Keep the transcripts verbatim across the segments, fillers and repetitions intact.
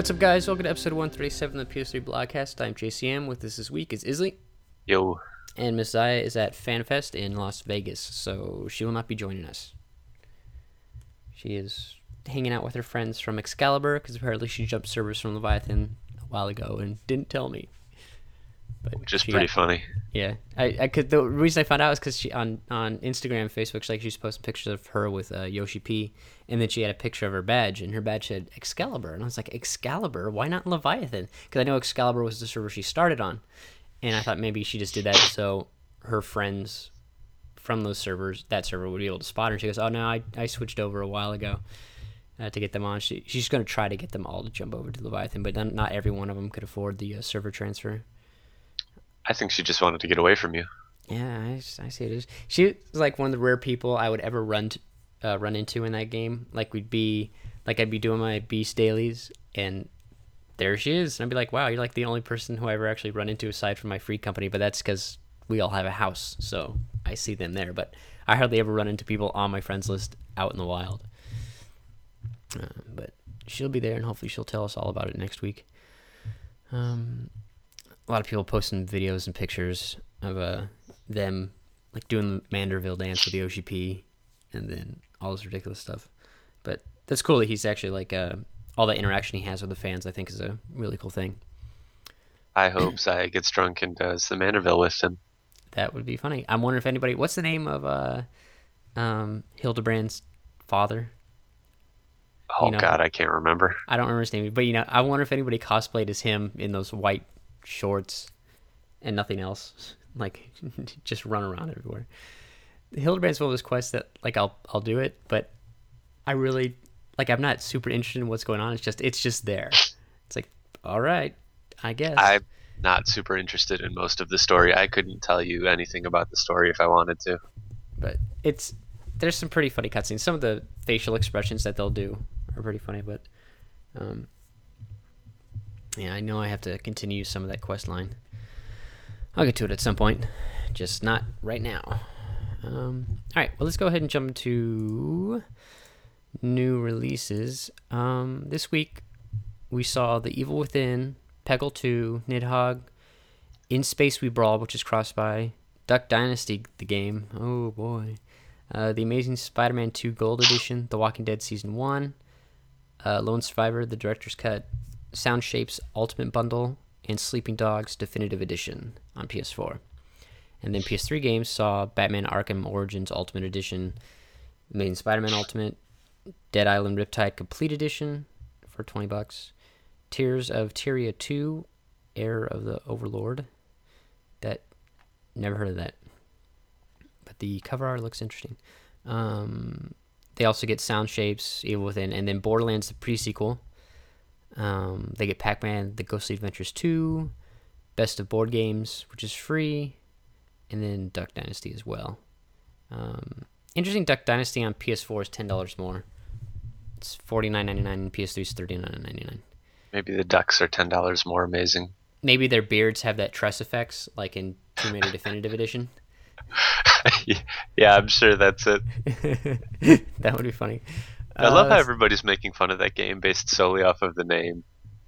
What's up, guys? Welcome to episode one thirty-seven of the P S three Blogcast. I'm J C M. With us this week is Isley. Yo. And Miss Zaya is at FanFest in Las Vegas, so she will not be joining us. She is hanging out with her friends from Excalibur, because apparently she jumped servers from Leviathan a while ago and didn't tell me. But Which is pretty got, funny. Yeah, I, I could. The reason I found out is because she on, on Instagram, Facebook, she, like she's posting pictures of her with uh, Yoshi P, and then she had a picture of her badge, and her badge said Excalibur, and I was like, Excalibur? Why not Leviathan? Because I know Excalibur was the server she started on, and I thought maybe she just did that so her friends from those servers, that server, would be able to spot her. And she goes, "Oh no, I I switched over a while ago uh, to get them on." She she's going to try to get them all to jump over to Leviathan, but not, not every one of them could afford the uh, server transfer. I think she just wanted to get away from you. Yeah, I, I see it is. She was like one of the rare people I would ever run to, uh, run into in that game. Like we'd be, like I'd be doing my Beast dailies, and there she is. And I'd be like, "Wow, you're like the only person who I ever actually run into aside from my free company." But that's because we all have a house, so I see them there. But I hardly ever run into people on my friends list out in the wild. Uh, but she'll be there, and hopefully she'll tell us all about it next week. Um. A lot of people posting videos and pictures of uh, them like doing the Manderville dance with the Yoshi P and then all this ridiculous stuff. But that's cool that he's actually like uh, all the interaction he has with the fans, I think, is a really cool thing. I hope Zaya gets drunk and does the Manderville with him. That would be funny. I'm wondering if anybody... What's the name of uh, um, Hildebrand's father? Oh, you know, God, I can't remember. I don't remember his name. But, you know, I wonder if anybody cosplayed as him in those white shorts and nothing else, like just run around everywhere. Hildebrand's one of those quests that like I'll I'll do it, but I really like I'm not super interested in what's going on. It's just it's just there. It's like, all right, I guess. I'm not super interested in most of the story. I couldn't tell you anything about the story if I wanted to. But it's there's some pretty funny cutscenes. Some of the facial expressions that they'll do are pretty funny, but um yeah, I know I have to continue some of that quest line. I'll get to it at some point, just not right now. Um, all right, well, let's go ahead and jump into new releases. Um, this week, we saw The Evil Within, Peggle two, Nidhogg, In Space We Brawl, which is cross-buy, Duck Dynasty, the game, oh boy, uh, The Amazing Spider-Man two Gold Edition, The Walking Dead Season one, uh, Lone Survivor, the Director's Cut, Sound Shapes Ultimate Bundle, and Sleeping Dogs Definitive Edition on P S four. And then P S three games saw Batman Arkham Origins Ultimate Edition, Amazing Spider-Man Ultimate, Dead Island Riptide Complete Edition for twenty bucks, Tears of Tyria two, Heir of the Overlord. That, never heard of that. But the cover art looks interesting. Um, they also get Sound Shapes, Evil Within, and then Borderlands the pre-sequel. Um, they get Pac-Man, The Ghostly Adventures two, Best of Board Games, which is free, and then Duck Dynasty as well. Um, interesting, Duck Dynasty on P S four is ten dollars more. It's forty-nine ninety-nine, and P S three is thirty-nine ninety-nine. Maybe the ducks are ten dollars more amazing. Maybe their beards have that tress effects, like in Tomb Raider Definitive Edition. Yeah, I'm sure that's it. That would be funny. I love uh, how everybody's making fun of that game based solely off of the name.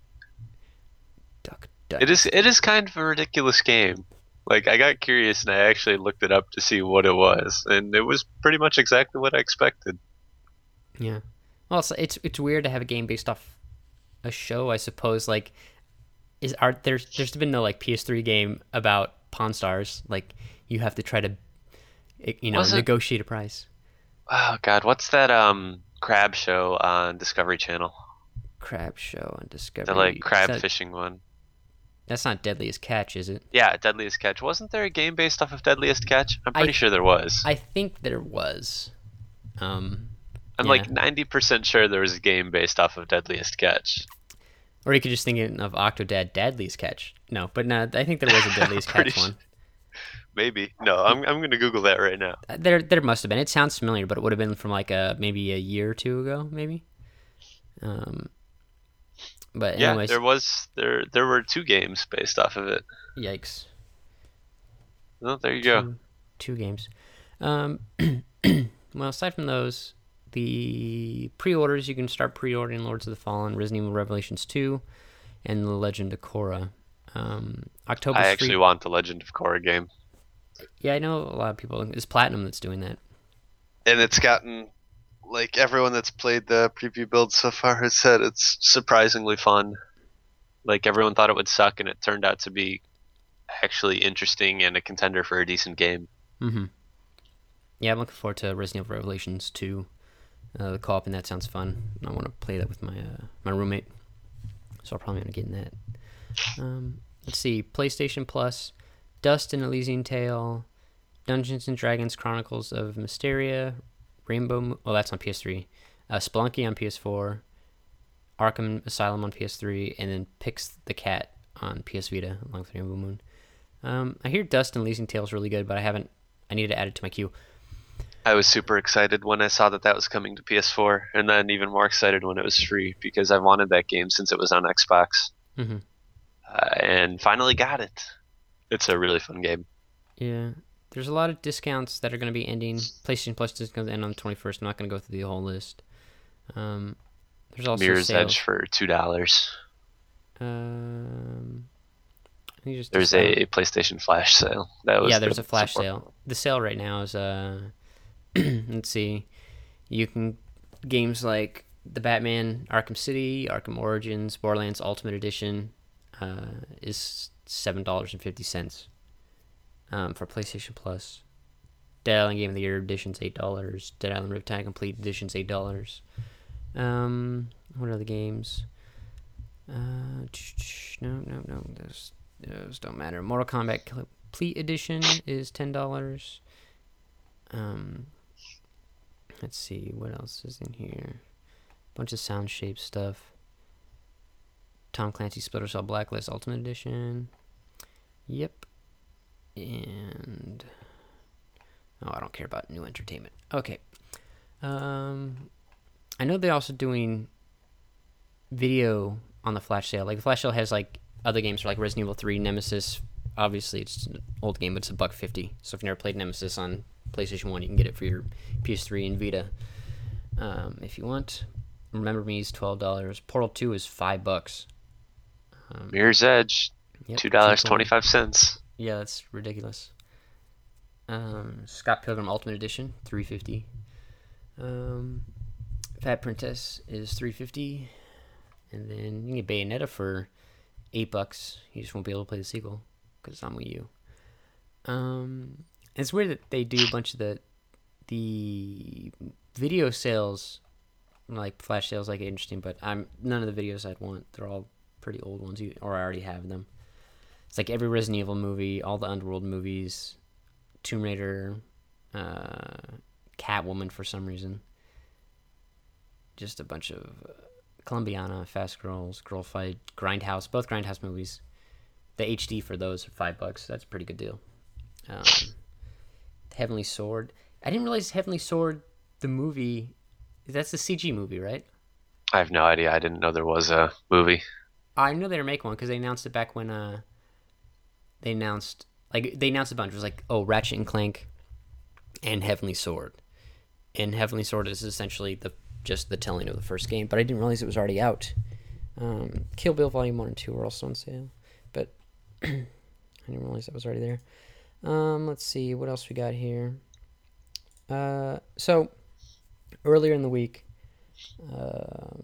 Duck, duck. It is it is kind of a ridiculous game. Like, I got curious and I actually looked it up to see what it was, and it was pretty much exactly what I expected. Yeah. Well, it's it's, it's weird to have a game based off a show, I suppose. Like, is art there's there's been no like P S three game about Pawn Stars. Like, you have to try to, you know, negotiate a price. Oh God, what's that um crab show on Discovery Channel? Crab show on Discovery. The like crab that, fishing one. That's not Deadliest Catch, is it? Yeah, Deadliest Catch. Wasn't there a game based off of Deadliest Catch? I'm pretty I, sure there was. I think there was. Um, I'm yeah. like ninety percent sure there was a game based off of Deadliest Catch. Or you could just think of Octodad Deadliest Catch. No, but no, I think there was a Deadliest Catch one. Maybe. No, I'm I'm gonna Google that right now. There there must have been. It sounds familiar, but it would have been from like a maybe a year or two ago, maybe. Um. But yeah, anyways, there was there there were two games based off of it. Yikes. Well, there you two, go. Two games. Um. Well, aside from those, the pre-orders, you can start pre-ordering Lords of the Fallen, Resident Evil Revelations two, and The Legend of Korra. Um, October. I actually want the Legend of Korra game. Yeah, I know a lot of people. It's Platinum that's doing that. And it's gotten, like, everyone that's played the preview build so far has said it's surprisingly fun. Like, everyone thought it would suck, and it turned out to be actually interesting and a contender for a decent game. Mm-hmm. Yeah, I'm looking forward to Resident Evil Revelations two, uh, the co-op, and that sounds fun. I want to play that with my uh, my roommate, so I'll probably want to get in that. Um, let's see, PlayStation Plus, Dust and Elysian Tale, Dungeons and Dragons Chronicles of Mysteria, Rainbow... Mo- oh, that's on P S three. Uh, Spelunky on P S four, Arkham Asylum on P S three, and then Pix the Cat on P S Vita, along with Rainbow Moon. Um, I hear Dust and Elysian Tale is really good, but I haven't... I need to add it to my queue. I was super excited when I saw that that was coming to P S four, and then even more excited when it was free, because I wanted that game since it was on Xbox. Mm-hmm. Uh, and finally got it. It's a really fun game. Yeah. There's a lot of discounts that are going to be ending. PlayStation Plus discounts end on the twenty-first. I'm not going to go through the whole list. Um, there's also Mirror's sales. Edge for two dollars. Um, you just there's decide. a PlayStation Flash sale. That was yeah, there's the a flash support. sale. The sale right now is, uh, let's see, you can, games like the Batman Arkham City, Arkham Origins, Borderlands Ultimate Edition uh, is seven dollars and fifty cents um, for PlayStation Plus. Dead Island Game of the Year Edition's eight dollars. Dead Island Riptide Complete Edition's eight dollars. Um, what are the games? Uh, no, no, no. Those, those don't matter. Mortal Kombat Complete Edition is ten dollars. Um, let's see. What else is in here? Bunch of sound shape stuff. Tom Clancy Splinter Cell Blacklist Ultimate Edition. Yep. And... oh, I don't care about new entertainment. Okay. Um, I know they're also doing video on the flash sale. Like, the flash sale has, like, other games like Resident Evil three, Nemesis. Obviously, it's an old game, but it's a buck fifty. So if you've never played Nemesis on PlayStation one, you can get it for your P S three and Vita. Um, if you want. Remember Me is twelve dollars. Portal two is five bucks. Um, Mirror's Edge, yep, two dollars and twenty-five cents. Yeah, that's ridiculous. Um, Scott Pilgrim Ultimate Edition, three fifty. Um, Fat Princess is three fifty, and then you can get Bayonetta for eight bucks. You just won't be able to play the sequel because it's on Wii U. Um, it's weird that they do a bunch of the the video sales, like flash sales, like interesting, but I'm none of the videos I'd want. They're all pretty old ones, or I already have them. It's like every Resident Evil movie, all the Underworld movies, Tomb Raider, uh, Catwoman for some reason. Just a bunch of uh, Columbiana, Fast Girls, Girl Fight, Grindhouse, both Grindhouse movies. The H D for those are five bucks. That's a pretty good deal. Um, Heavenly Sword. I didn't realize Heavenly Sword, the movie, that's the C G movie, right? I have no idea. I didn't know there was a movie. I know they were making one because they announced it back when uh, they announced, like, they announced a bunch. It was like, oh, Ratchet and Clank and Heavenly Sword. And Heavenly Sword is essentially the just the telling of the first game, but I didn't realize it was already out. Um, Kill Bill Volume one and two were also on sale, but I didn't realize that was already there. Um, let's see, what else we got here? Uh, so, earlier in the week, uh,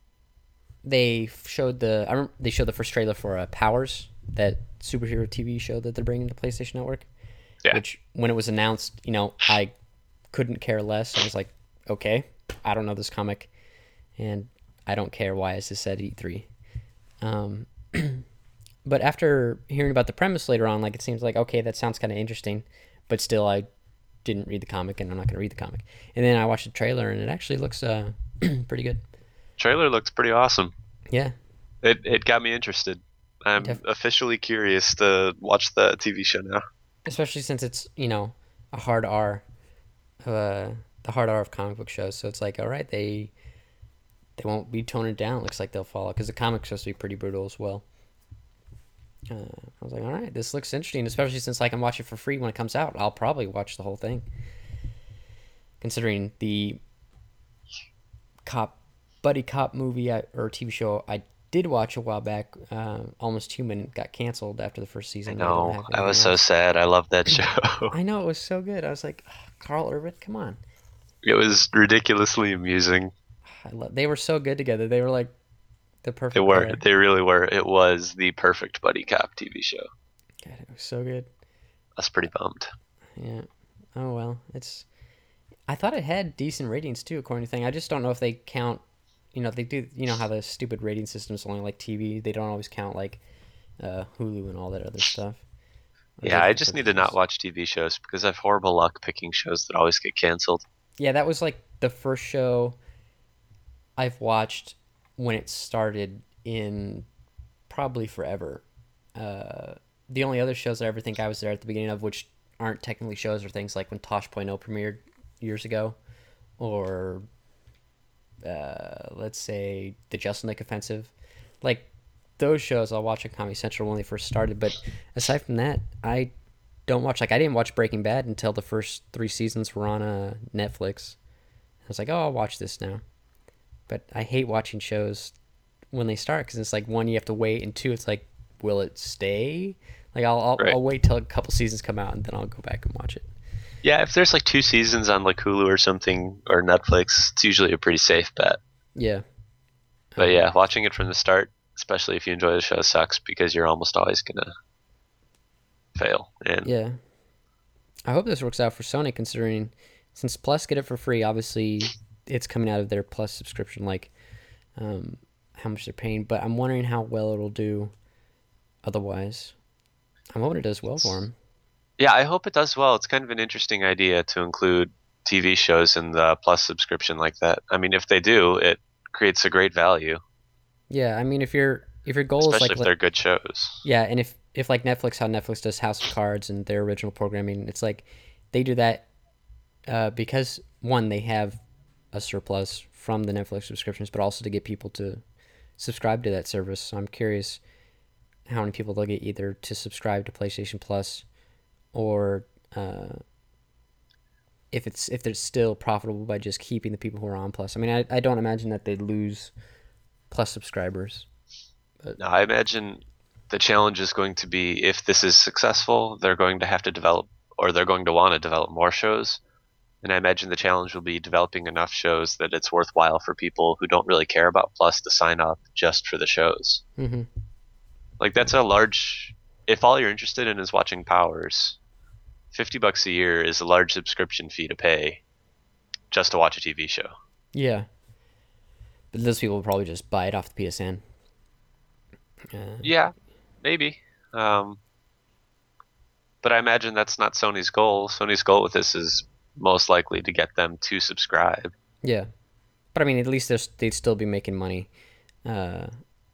they showed the, I remember they showed the first trailer for uh, Powers, that superhero T V show that they're bringing to PlayStation Network. Yeah. Which, when it was announced, you know, I couldn't care less. I was like, okay, I don't know this comic, and I don't care why is this at E three. Um, but after hearing about the premise later on, like, it seems like, okay, that sounds kind of interesting, but still I didn't read the comic, and I'm not going to read the comic. And then I watched the trailer, and it actually looks uh, pretty good. Trailer looks pretty awesome. Yeah. It it got me interested. I'm Def- officially curious to watch the T V show now. Especially since it's, you know, a hard R, uh, the hard R of comic book shows. So it's like, all right, they they won't be toning it down. It looks like they'll follow, because the comic's supposed to be pretty brutal as well. Uh, I was like, all right, this looks interesting, especially since I can watch it for free when it comes out. I'll probably watch the whole thing, considering the cop, buddy cop movie I, or T V show I did watch a while back. Uh, Almost Human got canceled after the first I season. I don't know. have I was anything so else. sad. I love that show. I know, it was so good. I was like, Carl Urban, come on. It was ridiculously amusing. I love, they were so good together. They were like the They perfect were. pair. They really were. It was the perfect buddy cop T V show. God, it was so good. I was pretty bummed. Yeah. Oh well, it's. I thought it had decent ratings too, according to thing. I just don't know if they count. You know, they do. You know how the stupid rating systems only like T V. They don't always count like uh, Hulu and all that other stuff. Or Yeah, I digital just need to not purchases. watch T V shows because I have horrible luck picking shows that always get canceled. Yeah, that was like the first show I've watched when it started in probably forever. Uh, the only other shows I ever think I was there at the beginning of, which aren't technically shows, are things like when Tosh Point oh premiered years ago, or uh, let's say the Jesselnick Offensive. Like those shows I'll watch on Comedy Central when they first started, but aside from that, I don't watch. Like I didn't watch Breaking Bad until the first three seasons were on uh, Netflix. I was like, oh, I'll watch this now. But I hate watching shows when they start because it's like, one, you have to wait, and two, it's like, will it stay? Like I'll I'll, Right. I'll wait till a couple seasons come out and then I'll go back and watch it. Yeah, if there's like two seasons on like Hulu or something or Netflix, it's usually a pretty safe bet. Yeah. But Um, yeah, watching it from the start, especially if you enjoy the show, sucks because you're almost always gonna fail. And Yeah. I hope this works out for Sony, considering since Plus get it for free, obviously it's coming out of their Plus subscription, like um, how much they're paying. But I'm wondering how well it'll do otherwise. I'm hoping it does well for them. yeah, I hope it does well. It's kind of an interesting idea to include T V shows in the Plus subscription like that. I mean, if they do, it creates a great value, Yeah, I mean, if your if your goal is especially like, if let- they're good shows. yeah, and if if like Netflix, how Netflix does House of Cards and their original programming, it's like they do that uh, because one, they have a surplus from the Netflix subscriptions, but also to get people to subscribe to that service. So I'm curious how many people they'll get either to subscribe to PlayStation Plus, or uh, if it's if they're still profitable by just keeping the people who are on Plus. I mean, I, I don't imagine that they'd lose Plus subscribers. Now, I imagine the challenge is going to be if this is successful, they're going to have to develop, or they're going to want to develop more shows. And I imagine the challenge will be developing enough shows that it's worthwhile for people who don't really care about Plus to sign up just for the shows. Mm-hmm. Like that's a large. If all you're interested in is watching Powers, fifty bucks a year is a large subscription fee to pay just to watch a T V show. Yeah. But those people will probably just buy it off the P S N. Uh, Yeah, maybe. Um, but I imagine that's not Sony's goal. Sony's goal with this is most likely to get them to subscribe. yeah. But I mean, at least they're- they'd still be making money uh,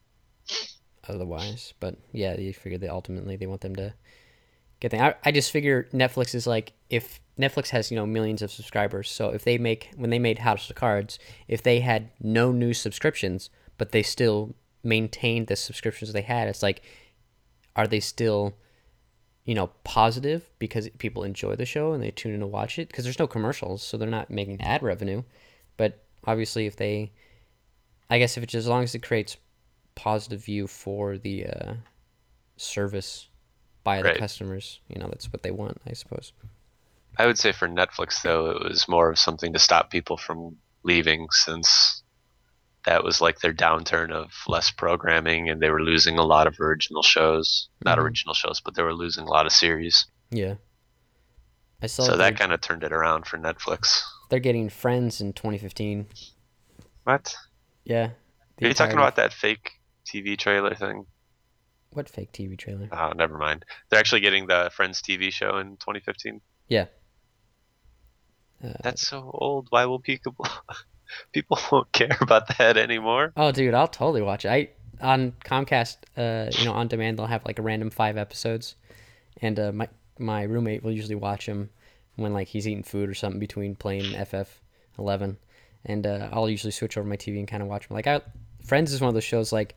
otherwise. But yeah, you figure that ultimately they want them to get things. I, I just figure Netflix is like, if Netflix has, you know, millions of subscribers. So if they make, when they made House of Cards, if they had no new subscriptions, but they still maintained the subscriptions they had, it's like, are they still, you know, positive because people enjoy the show and they tune in to watch it? Because there's no commercials, so they're not making ad revenue. But obviously, if they, I guess if it's, as long as it creates positive view for the uh, service by the Right. customers, you know, that's what they want, I suppose. I would say for Netflix, though, it was more of something to stop people from leaving since that was like their downturn of less programming and they were losing a lot of original shows. Not Mhm. original shows, but they were losing a lot of series. Yeah. I saw So that that they're, kind of turned it around for Netflix. they're getting Friends in twenty fifteen. What? Yeah. The Are you talking entirety- about that fake T V trailer thing? What fake T V trailer? Oh, never mind. They're actually getting the Friends T V show in twenty fifteen. Yeah. Uh, That's so old. Why will people people won't care about that anymore? Oh, dude, I'll totally watch it. I on Comcast, uh, you know, on demand, they'll have like a random five episodes, and uh, my my roommate will usually watch them when like he's eating food or something between playing F F eleven, and uh, I'll usually switch over my T V and kind of watch them. Like, I, Friends is one of those shows like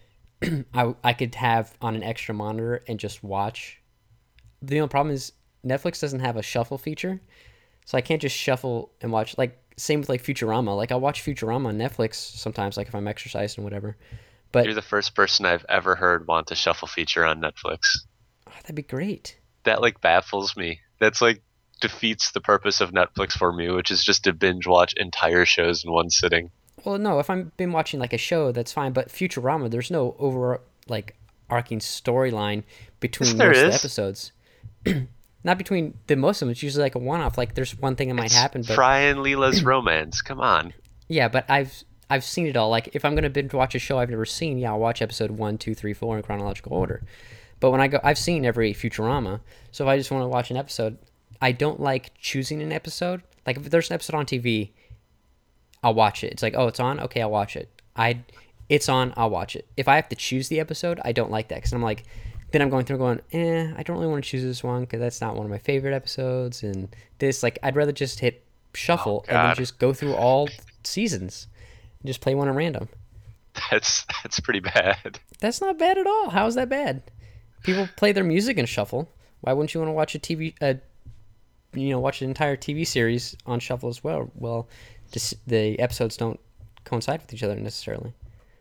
I I could have on an extra monitor and just watch. The only problem is Netflix doesn't have a shuffle feature, so I can't just shuffle and watch. Like, same with like Futurama. Like I watch Futurama on Netflix sometimes, like if I'm exercising or whatever. But You're the first person I've ever heard want a shuffle feature on Netflix. oh, that'd be great. That like baffles me. That's like defeats the purpose of Netflix for me, which is just to binge watch entire shows in one sitting. Well, no, if I'm been watching like a show, that's fine. But Futurama, there's no over like arcing storyline between Yes, there most of the is. episodes. Not between the most of them. It's usually like a one-off. Like there's one thing that might It's happen, but Fry and Leela's romance. Come on. yeah, but I've I've seen it all. Like if I'm gonna binge watch a show I've never seen, yeah, I'll watch episode one, two, three, four in chronological order. But when I go, I've seen every Futurama, so if I just want to watch an episode, I don't like choosing an episode. Like if there's an episode on T V, I'll watch it. It's like, oh, it's on, okay, I'll watch it. I, it's on, I'll watch it. If I have to choose the episode, I don't like that because I'm like, then I'm going through going, eh, I don't really want to choose this one because that's not one of my favorite episodes, and this like I'd rather just hit shuffle Oh, and then God. just go through all seasons, and just play one at random. That's that's pretty bad. That's not bad at all. How is that bad? People play their music in shuffle. Why wouldn't you want to watch a T V, uh, you know, watch an entire T V series on shuffle as well? Well, this, the episodes don't coincide with each other necessarily.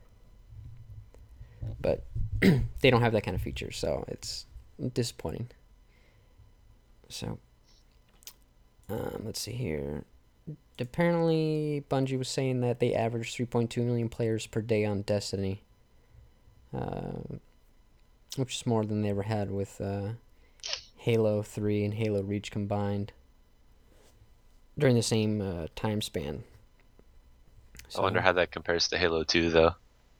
But they don't have that kind of feature, so it's disappointing. So, um, let's see here. Apparently, Bungie was saying that they averaged three point two million players per day on Destiny. Um... Which is more than they ever had with uh, Halo three and Halo Reach combined during the same uh, time span. So, I wonder how that compares to Halo two, though.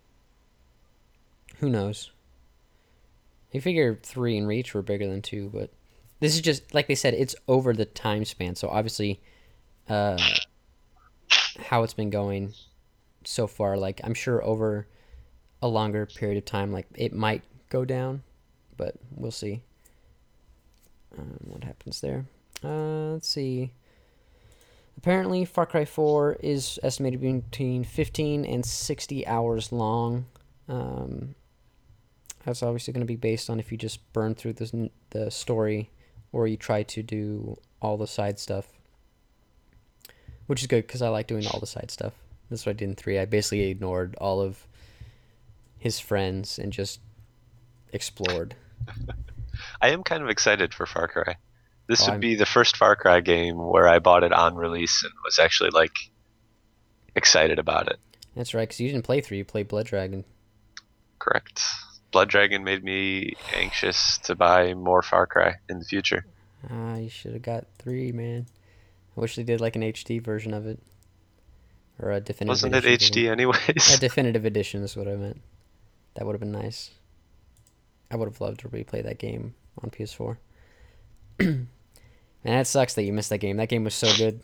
who knows? You figure three and Reach were bigger than two, but this is just, like they said, it's over the time span. So obviously, uh, how it's been going so far, like I'm sure over a longer period of time, like it might go down, but we'll see um, what happens there. Uh, let's see. Apparently, Far Cry four is estimated to be between fifteen and sixty hours long. Um, that's obviously going to be based on if you just burn through this, the story or you try to do all the side stuff, which is good because I like doing all the side stuff. That's what I did in three. I basically ignored all of his friends and just explored. I am kind of excited for Far Cry. This Oh, would I'm- be the first Far Cry game where I bought it on release and was actually like excited about it. That's right, because you didn't play three, you played Blood Dragon. Correct. Blood Dragon made me anxious to buy more Far Cry in the future. Ah, you should have got three, man. I wish they did like an H D version of it. Or a definitive Wasn't it edition H D version. anyways? A definitive edition is what I meant. That would have been nice. I would have loved to replay that game on P S four. And that sucks that you missed that game. That game was so good.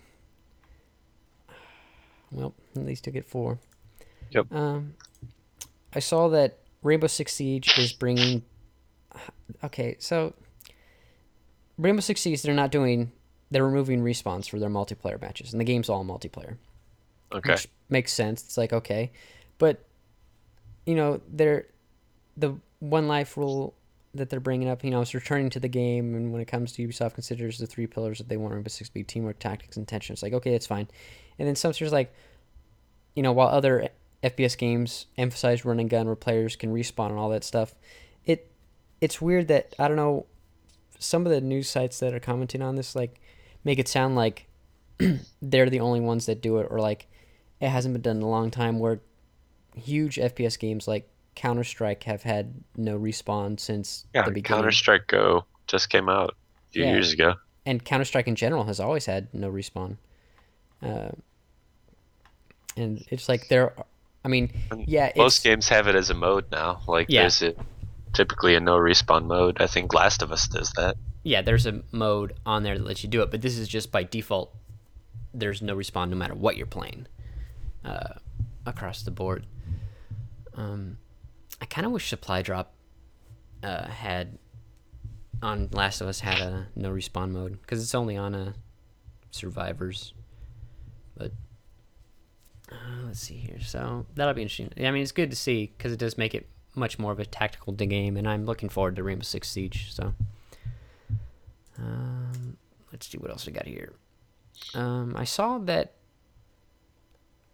Well, at least you'll get four. Yep. Um, I saw that Rainbow Six Siege is bringing... Okay, so... Rainbow Six Siege, they're not doing... They're removing respawns for their multiplayer matches. And the game's all multiplayer. Okay. Which makes sense. It's like, okay. But, you know, they're... The one life rule that they're bringing up, you know, is returning to the game, and when it comes to Ubisoft considers the three pillars that they want Rainbow Six to be: teamwork, tactics, and tension. It's like, okay, it's fine. And then some there's like, you know, while other F P S games emphasize run and gun where players can respawn and all that stuff, it it's weird that, I don't know, some of the news sites that are commenting on this, like, make it sound like they're the only ones that do it, or like it hasn't been done in a long time, where huge F P S games like Counter-Strike have had no respawn since Yeah, the beginning. Counter-Strike Go just came out a few Yeah. years ago. And Counter-Strike in general has always had no respawn. Uh, and it's like there, I mean, And yeah, Most it's, games have it as a mode now. Like Yeah. there's a, typically a no respawn mode. I think Last of Us does that. yeah, there's a mode on there that lets you do it, but this is just by default. There's no respawn no matter what you're playing, uh, across the board. Um, I kind of wish Supply Drop uh, had on Last of Us had a no respawn mode, because it's only on a Survivors. But uh, let's see here. So that'll be interesting. I mean, it's good to see because it does make it much more of a tactical d- game, and I'm looking forward to Rainbow Six Siege. So um, let's see what else we got here. Um, I saw that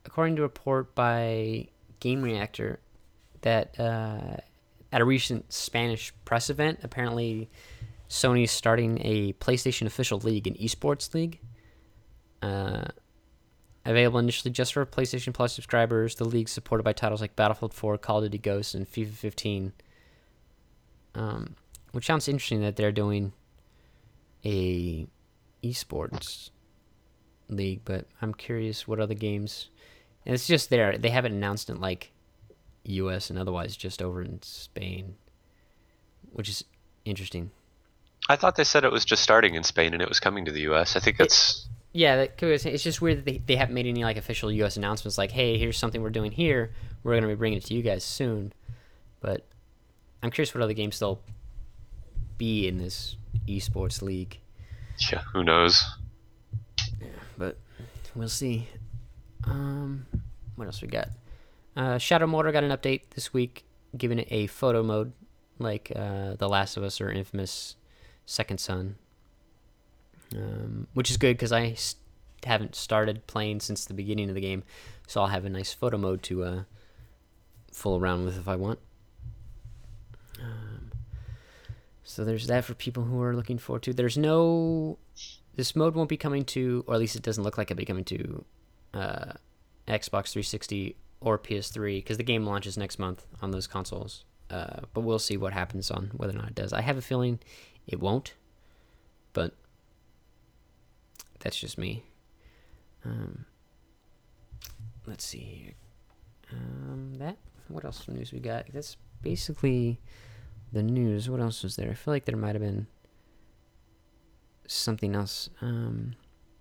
according to a report by Game Reactor, that uh, at a recent Spanish press event, apparently Sony's starting a PlayStation official league, an esports league. Uh, available initially just for PlayStation Plus subscribers, the league's supported by titles like Battlefield four, Call of Duty Ghosts, and FIFA fifteen. Um, which sounds interesting that they're doing a esports league, but I'm curious what other games. And it's just there. They haven't announced it like U S and otherwise, just over in Spain, which is interesting. I thought they said it was just starting in Spain and it was coming to the U S. I think that's... It, yeah, that, it's just weird that they, they haven't made any like official U S announcements like, hey, here's something we're doing here. We're going to be bringing it to you guys soon. But I'm curious what other games they'll be in this esports league. Yeah, who knows? Yeah, but we'll see. Um, what else we got? Uh, Shadow Mortar got an update this week, giving it a photo mode, like uh, The Last of Us or Infamous Second Son, um, which is good because I st- haven't started playing since the beginning of the game, so I'll have a nice photo mode to uh, fool around with if I want. Um, so there's that for people who are looking forward to. There's no... This mode won't be coming to, or at least it doesn't look like it'll be coming to uh, Xbox three sixty or P S three, because the game launches next month on those consoles. Uh, but we'll see what happens on whether or not it does. I have a feeling it won't, but that's just me. Um, let's see here. Um, that, what else news we got? That's basically the news. What else was there? I feel like there might have been something else. Um,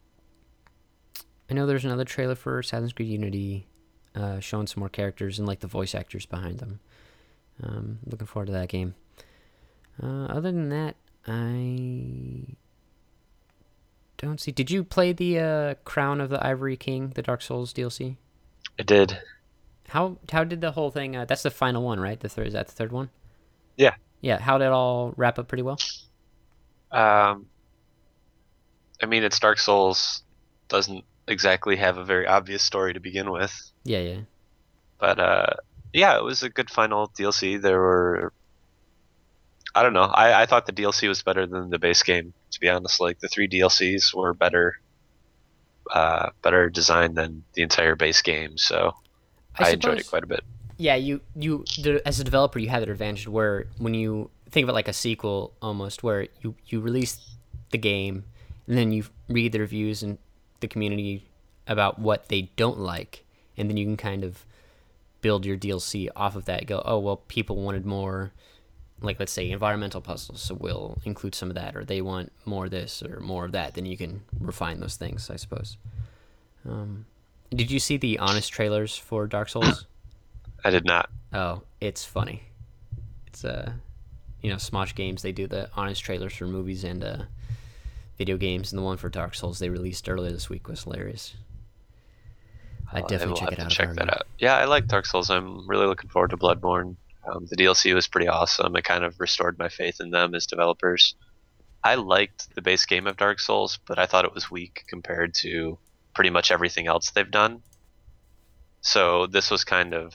I know there's another trailer for Assassin's Creed Unity, uh, showing some more characters and like the voice actors behind them. Um, looking forward to that game. Uh, other than that, I don't see. Did you play the uh, Crown of the Ivory King, the Dark Souls D L C? I did. How how did the whole thing? Uh, that's the final one, right? The third is that the third one? Yeah. Yeah. How did it all wrap up? Pretty well. Um, I mean, it's Dark Souls. Doesn't exactly have a very obvious story to begin with. Yeah, yeah. But uh, yeah, it was a good final D L C. There were, I don't know. I, I thought the D L C was better than the base game. To be honest, like the three D L Cs were better, uh, better designed than the entire base game. So I, I enjoyed it quite a bit. Yeah, you you the, as a developer, you have that advantage where when you think of it like a sequel almost, where you you release the game and then you read the reviews and the community about what they don't like, and then you can kind of build your D L C off of that. Go, oh well, people wanted more, like let's say environmental puzzles, so we'll include some of that, or they want more of this or more of that. Then you can refine those things, I suppose. Um, did you see the honest trailers for Dark Souls? I did not. Oh, it's funny. It's uh, you know, Smosh Games, they do the honest trailers for movies and uh, video games, and the one for Dark Souls they released earlier this week was hilarious. I'd definitely check it out. Check that out. Yeah, I like Dark Souls. I'm really looking forward to Bloodborne. Um, the D L C was pretty awesome. It kind of restored my faith in them as developers. I liked the base game of Dark Souls, but I thought it was weak compared to pretty much everything else they've done. So this was kind of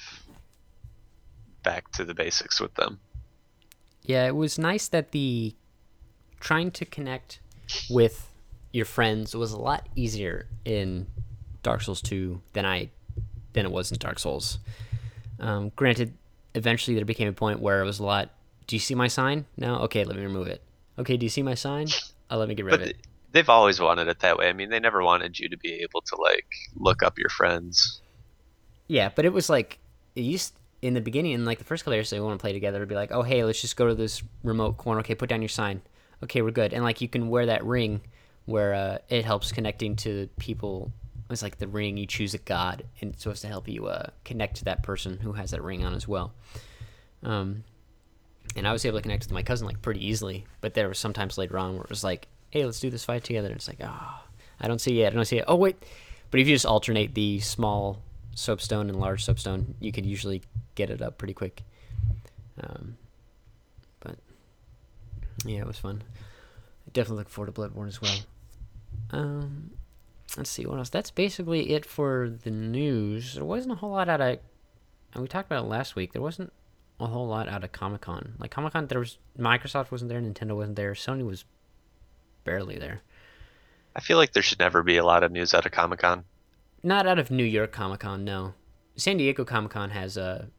back to the basics with them. Yeah, it was nice that the trying to connect with your friends was a lot easier in Dark Souls two than I than it was in Dark Souls. Um, granted, eventually there became a point where it was a lot. Do you see my sign? No. Okay, let me remove it. Okay, do you see my sign? Oh, let me get rid but of it. They've always wanted it that way. I mean, they never wanted you to be able to like look up your friends. Yeah, but it was like it used in the beginning, in like the first couple of years, they want to play together. It'd be like, oh hey, let's just go to this remote corner. Okay, put down your sign. Okay, we're good. And like you can wear that ring where uh, it helps connecting to people. It's like the ring, you choose a god, and it's supposed to help you uh, connect to that person who has that ring on as well. Um, and I was able to connect with my cousin like pretty easily, but there was sometimes later on where it was like, hey, let's do this fight together. And it's like, oh, I don't see it. I don't see it. Oh, wait. But if you just alternate the small soapstone and large soapstone, you could usually get it up pretty quick. Um, but, yeah, it was fun. I definitely look forward to Bloodborne as well. Um, let's see what else. That's basically it for the news. There wasn't a whole lot out of. And we talked about it last week. There wasn't a whole lot out of Comic Con. Like Comic Con, there was Microsoft wasn't there, Nintendo wasn't there, Sony was barely there. I feel like there should never be a lot of news out of Comic Con. Not out of New York Comic Con, no. San Diego Comic Con has a,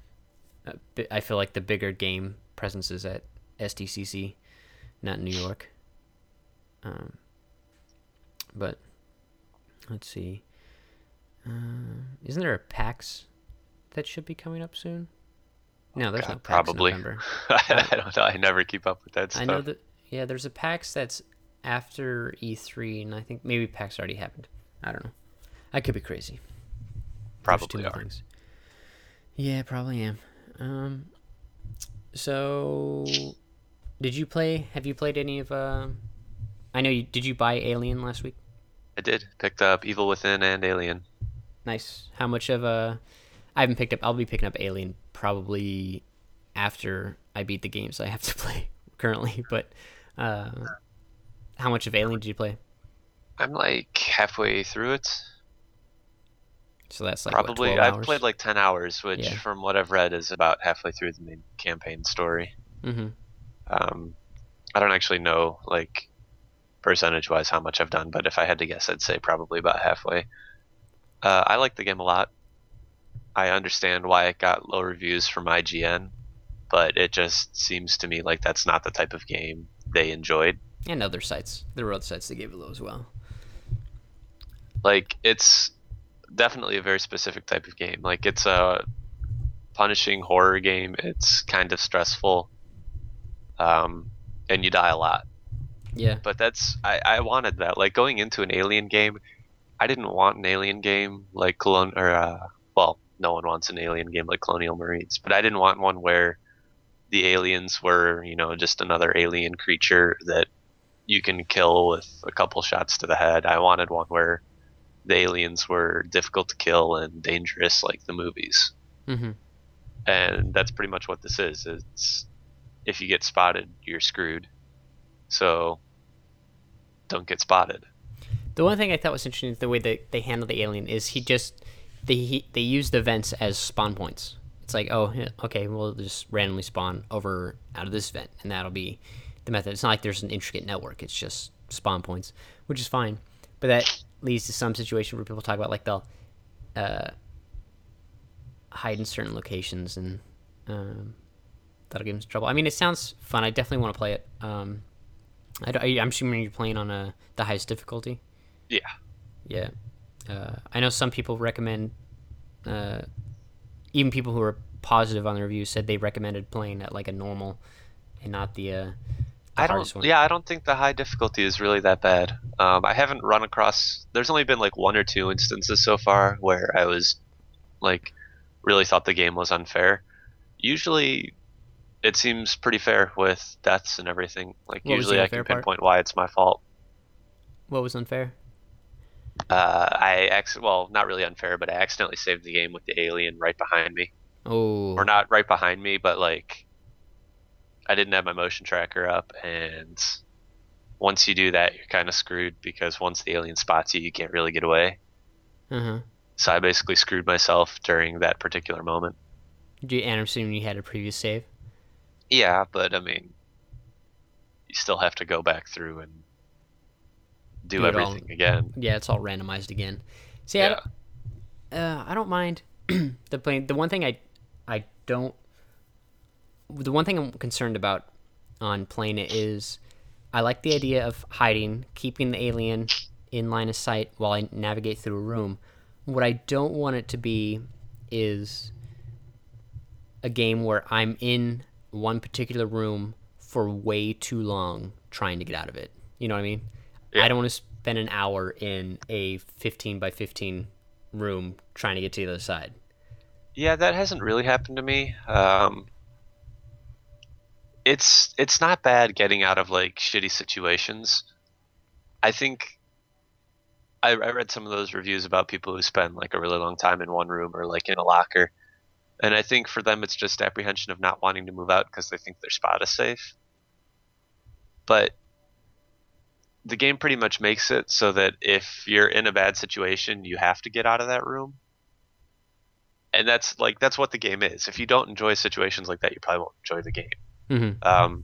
a. I feel like the bigger game presence is at S D C C, not New York. Um, but let's see. Uh, isn't there a PAX that should be coming up soon? No, there's God, no PAX probably. in November. I don't know. I never keep up with that stuff. I know that. Yeah, there's a PAX that's after E three, and I think maybe PAX already happened. I don't know. I could be crazy. Probably are. Things. Yeah, probably am. Um, so, did you play? Have you played any of? Uh, I know you. Did you buy Alien last week? I did. Picked up Evil Within and Alien. Nice. How much of a? I haven't picked up. I'll be picking up Alien probably after I beat the games I have to play currently. But uh, how much of Alien did you play? I'm like halfway through it. So that's like probably. What, twelve I've hours? played like ten hours, which, Yeah. from what I've read, is about halfway through the main campaign story. Mm-hmm. Um, I don't actually know, like, percentage-wise how much I've done, but if I had to guess, I'd say probably about halfway. Uh, I like the game a lot. I understand why it got low reviews from I G N, but it just seems to me like that's not the type of game they enjoyed. And other sites. There were other sites that gave it low as well. Like, it's definitely a very specific type of game. Like, it's a punishing horror game. It's kind of stressful. Um, and you die a lot. Yeah. But that's, I, I wanted that. Like, going into an Alien game, I didn't want an Alien game like Colon, or, uh, well, no one wants an Alien game like Colonial Marines, but I didn't want one where the aliens were, you know, just another alien creature that you can kill with a couple shots to the head. I wanted one where the aliens were difficult to kill and dangerous like the movies. Mm-hmm. And that's pretty much what this is. It's, if you get spotted, you're screwed. So don't get spotted. The one thing I thought was interesting is the way that they handle the alien is he just they he, they use the vents as spawn points. It's like, oh, yeah, okay, we'll just randomly spawn over out of this vent, and that'll be the method. It's not like there's an intricate network. It's just spawn points, which is fine. But that leads to some situation where people talk about like they'll uh, hide in certain locations, and um, that'll get them in trouble. I mean, it sounds fun. I definitely want to play it. Um, I don't- I'm assuming you're playing on a, the highest difficulty. Yeah. Yeah. Uh, I know some people recommend, uh, even people who are positive on the reviews said they recommended playing at like a normal and not the, uh, the I hardest don't. one. Yeah, I don't think the high difficulty is really that bad. Um, I haven't run across. There's only been like one or two instances so far where I was, like, really thought the game was unfair. Usually, it seems pretty fair with deaths and everything. Like, What was the usually I unfair can part? pinpoint why it's my fault. What was unfair? Uh, I acc- well, not really unfair, but I accidentally saved the game with the alien right behind me, Oh. or not right behind me, but like, I didn't have my motion tracker up, and once you do that, you're kind of screwed because once the alien spots you, you can't really get away. Uh-huh. So I basically screwed myself during that particular moment. Did you, and I'm assuming you had a previous save? Yeah, but I mean, you still have to go back through and do, Do it all. everything again. Yeah, it's all randomized again. See, Yeah. I, don't, uh, I don't mind the playing. The one thing I, I don't. The one thing I'm concerned about on playing it is, I like the idea of hiding, keeping the alien in line of sight while I navigate through a room. What I don't want it to be is a game where I'm in one particular room for way too long trying to get out of it. You know what I mean? Yeah. I don't want to spend an hour in a fifteen by fifteen room trying to get to the other side. Yeah, that hasn't really happened to me. Um, it's it's not bad getting out of like shitty situations. I think I, I read some of those reviews about people who spend like a really long time in one room or like in a locker, and I think for them it's just apprehension of not wanting to move out because they think their spot is safe. But the game pretty much makes it so that if you're in a bad situation, you have to get out of that room. And that's like that's what the game is. If you don't enjoy situations like that, you probably won't enjoy the game. Mm-hmm. Um,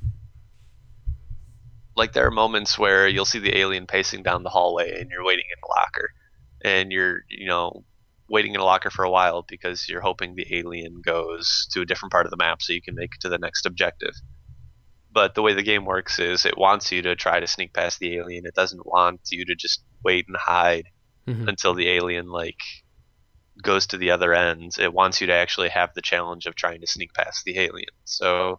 like there are moments where you'll see the alien pacing down the hallway, and you're waiting in a locker, and you're you know waiting in a locker for a while because you're hoping the alien goes to a different part of the map so you can make it to the next objective. But the way the game works is it wants you to try to sneak past the alien. It doesn't want you to just wait and hide Mm-hmm. until the alien like goes to the other end. It wants you to actually have the challenge of trying to sneak past the alien. So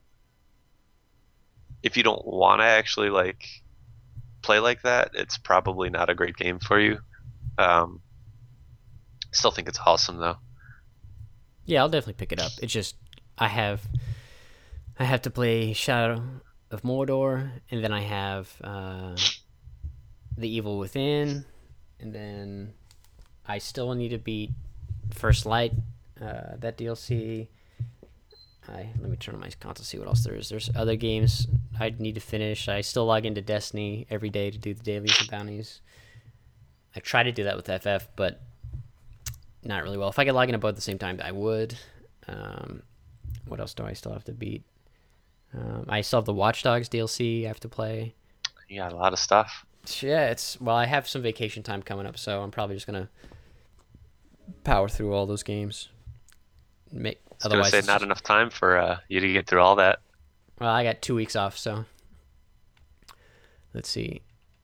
if you don't want to actually like play like that, it's probably not a great game for you. Um, still think it's awesome though. Yeah, I'll definitely pick it up. It's just I have I have to play Shadow of Mordor, and then I have uh, The Evil Within, and then I still need to beat First Light, uh, that D L C. I let me turn on my console to see what else there is. There's other games I need to finish. I still log into Destiny every day to do the dailies and bounties. I try to do that with F F, but not really well. If I could log in at both at the same time, I would. Um, what else do I still have to beat? Um, I still have the Watch Dogs D L C I have to play. You got a lot of stuff. Yeah, it's well, I have some vacation time coming up, so I'm probably just gonna power through all those games. Make I was otherwise gonna it's say not just- enough time for uh, you to get through all that. Well, I got two weeks off, so let's see.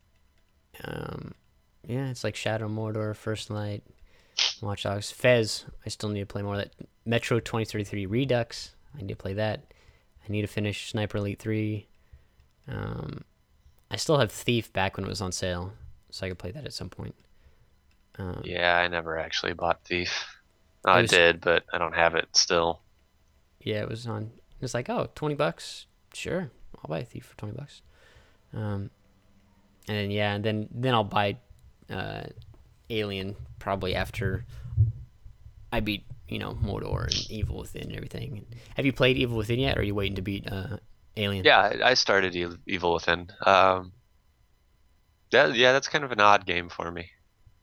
Um, yeah, it's like Shadow Mordor, First Light, Watch Dogs, Fez. I still need to play more of that. Metro twenty thirty-three Redux. I need to play that. I need to finish Sniper Elite three. Um, I still have Thief back when it was on sale, so I could play that at some point. Um, Yeah, I never actually bought Thief. Oh, It I was- did, but I don't have it still. Yeah, it was on. It's like, oh, twenty bucks. Sure, I'll buy a Thief for twenty bucks. Um, and then, yeah, and then then I'll buy uh, Alien probably after I beat you know Mordor and Evil Within and everything. Have you played Evil Within yet, or are you waiting to beat uh, Alien? Yeah, I I started E- Evil Within. Um, that, yeah, that's kind of an odd game for me.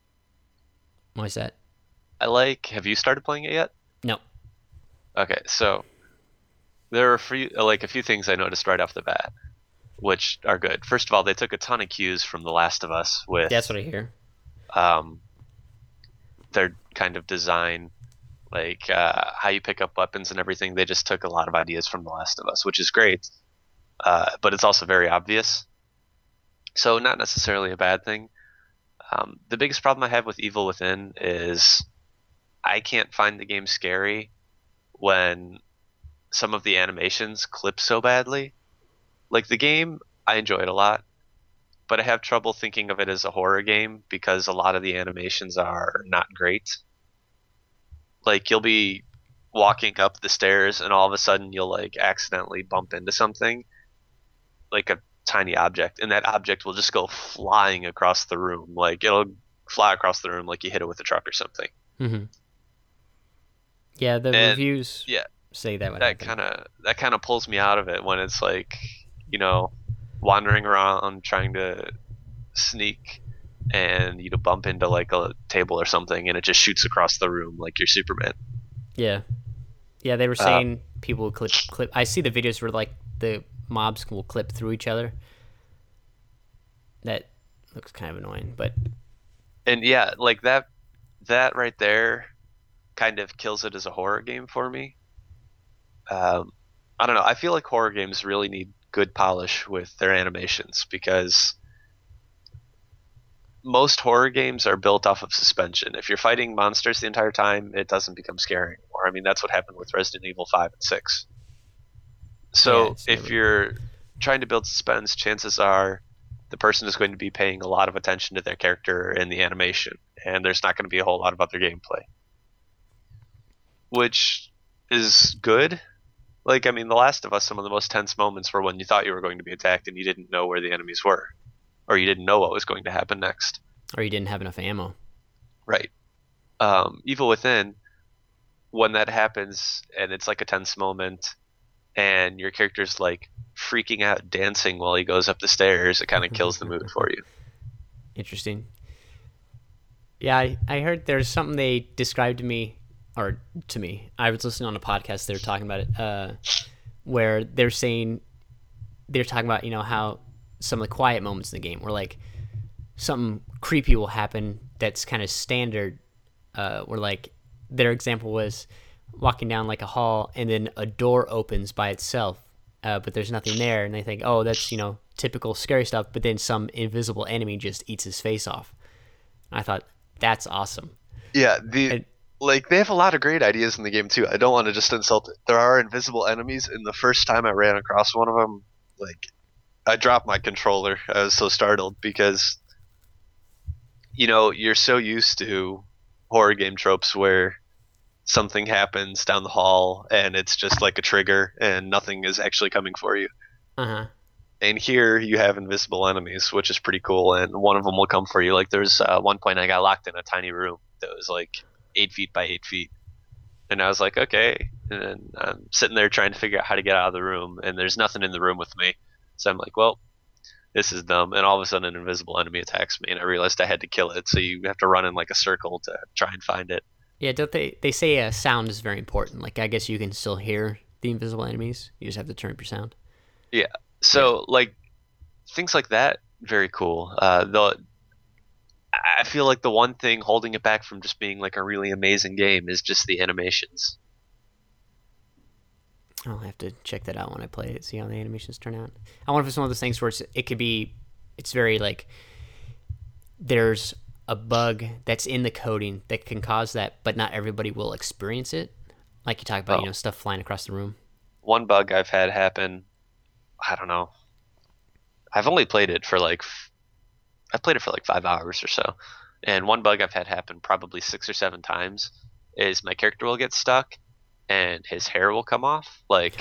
Why's that? I like. Have you started playing it yet? No. Okay, so there are a few, like a few things I noticed right off the bat, which are good. First of all, they took a ton of cues from The Last of Us with That's what I hear. um, their kind of design, like uh, how you pick up weapons and everything. They just took a lot of ideas from The Last of Us, which is great, uh, but it's also very obvious. So not necessarily a bad thing. Um, the biggest problem I have with Evil Within is I can't find the game scary when some of the animations clip so badly. Like the game, I enjoy it a lot, but I have trouble thinking of it as a horror game because a lot of the animations are not great. Like you'll be walking up the stairs and all of a sudden you'll like accidentally bump into something, like a tiny object, and that object will just go flying across the room. Like it'll fly across the room like you hit it with a truck or something. Mm-hmm. Yeah, the And, reviews yeah, say that would that happen. kind of that kind of pulls me out of it when it's like, you know, wandering around trying to sneak and you know bump into like a table or something and it just shoots across the room like you're Superman. Yeah, yeah. They were Uh, saying people will clip clip. I see the videos where like the mobs will clip through each other. That looks kind of annoying, but And yeah, like that that right there kind of kills it as a horror game for me. Um, I don't know. I feel like horror games really need good polish with their animations because most horror games are built off of suspension. If you're fighting monsters the entire time, it doesn't become scary anymore. I mean, that's what happened with Resident Evil five and six. Yeah, So it's if never- you're trying to build suspense, chances are the person is going to be paying a lot of attention to their character and the animation, and there's not going to be a whole lot of other gameplay, which is good. Like, I mean, The Last of Us, some of the most tense moments were when you thought you were going to be attacked and you didn't know where the enemies were, or you didn't know what was going to happen next. or you didn't have enough ammo. Right. Um, Evil Within, when that happens and it's like a tense moment and your character's like freaking out dancing while he goes up the stairs, it kind of kills the mood for you. Interesting. Yeah, I, I heard there's something they described to me, or to me. I was listening on a podcast. They were talking about it, uh, where they're saying they're talking about you know how some of the quiet moments in the game, where like something creepy will happen that's kind of standard. Uh, where like their example was walking down like a hall and then a door opens by itself, uh, but there's nothing there, and they think, oh, that's you know typical scary stuff. But then some invisible enemy just eats his face off. I thought that's awesome. Yeah, the And, like they have a lot of great ideas in the game too. I don't want to just insult it. There are invisible enemies, and the first time I ran across one of them, like I dropped my controller. I was so startled because you know you're so used to horror game tropes where something happens down the hall and it's just like a trigger and nothing is actually coming for you. uh-huh. And here you have invisible enemies, which is pretty cool, and one of them will come for you. Like there's uh, one point I got locked in a tiny room that was like eight feet by eight feet, and I was like, okay, and then I'm sitting there trying to figure out how to get out of the room, and there's nothing in the room with me, so I'm like, well, this is dumb. And all of a sudden, an invisible enemy attacks me, and I realized I had to kill it. So you have to run in like a circle to try and find it. Yeah, don't they? They say uh, sound is very important. Like I guess you can still hear the invisible enemies. You just have to turn up your sound. Yeah. So like things like that, very cool. Uh, the I feel like the one thing holding it back from just being like a really amazing game is just the animations. I'll have to check that out when I play it. See how the animations turn out. I wonder if it's one of those things where it's, it could be. It's very like there's a bug that's in the coding that can cause that, but not everybody will experience it. Like you talk about, Oh. you know, stuff flying across the room. One bug I've had happen, I don't know. I've only played it for like f- I played it for like five hours or so, and one bug I've had happen probably six or seven times is my character will get stuck, and his hair will come off. Like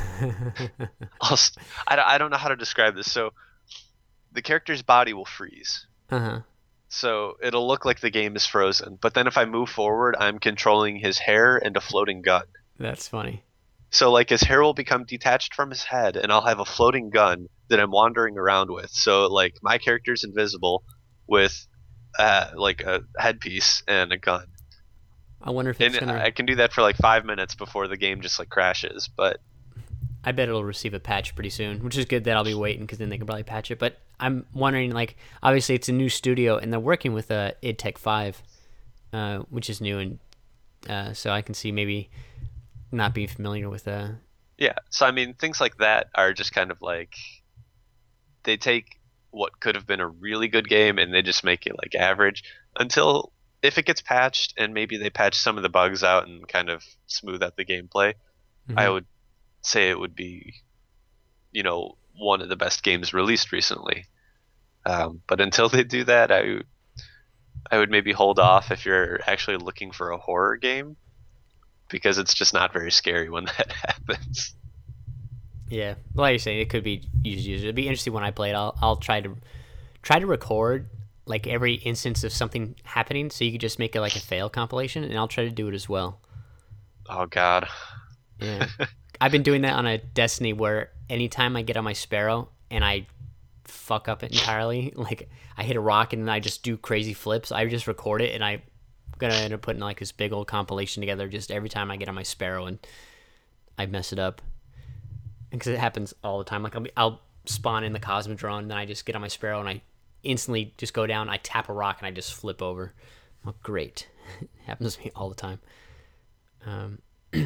I'll, st- I don't, I don't know how to describe this. So the character's body will freeze. uh huh. So it'll look like the game is frozen. But then if I move forward, I'm controlling his hair and a floating gun. That's funny. So like his hair will become detached from his head, and I'll have a floating gun that I'm wandering around with. So like my character's invisible with uh, like a headpiece and a gun. I wonder if And it's gonna. I can do that for like five minutes before the game just like crashes. But I bet it'll receive a patch pretty soon, which is good that I'll be waiting because then they can probably patch it. But I'm wondering, like, obviously it's a new studio and they're working with uh, id Tech five, uh, which is new, and uh, so I can see maybe not being familiar with uh yeah, so I mean things like that are just kind of like they take what could have been a really good game and they just make it like average until if it gets patched and maybe they patch some of the bugs out and kind of smooth out the gameplay. mhm. I would say it would be, you know, one of the best games released recently. Um, but until they do that, I, I would maybe hold off if you're actually looking for a horror game, because it's just not very scary when that happens. Yeah, like you're saying, it could be used. It'd be interesting when I play it. I'll I'll try to try to record like every instance of something happening, so you could just make it like a fail compilation, and I'll try to do it as well. Oh God. Yeah, I've been doing that on a Destiny where anytime I get on my Sparrow and I fuck up it entirely, like I hit a rock and then I just do crazy flips, I just record it and I'm gonna end up putting like this big old compilation together just every time I get on my Sparrow and I mess it up. Because it happens all the time. Like I'll, be, I'll spawn in the Cosmodrome and then I just get on my Sparrow and I instantly just go down, I tap a rock and I just flip over. Oh, great. It happens to me all the time. Um,